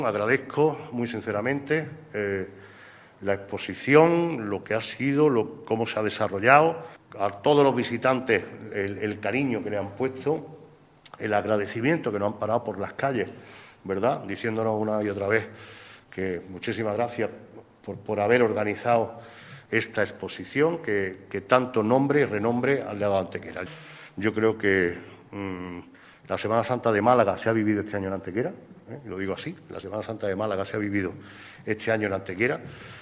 Agradezco muy sinceramente la exposición, lo que ha sido, cómo se ha desarrollado, a todos los visitantes el cariño que le han puesto, el agradecimiento que nos han parado por las calles, ¿verdad?, diciéndonos una y otra vez que muchísimas gracias por haber organizado esta exposición que tanto nombre y renombre le ha dado a Antequera. Yo creo que la Semana Santa de Málaga se ha vivido este año en Antequera, lo digo así, la Semana Santa de Málaga se ha vivido este año en Antequera.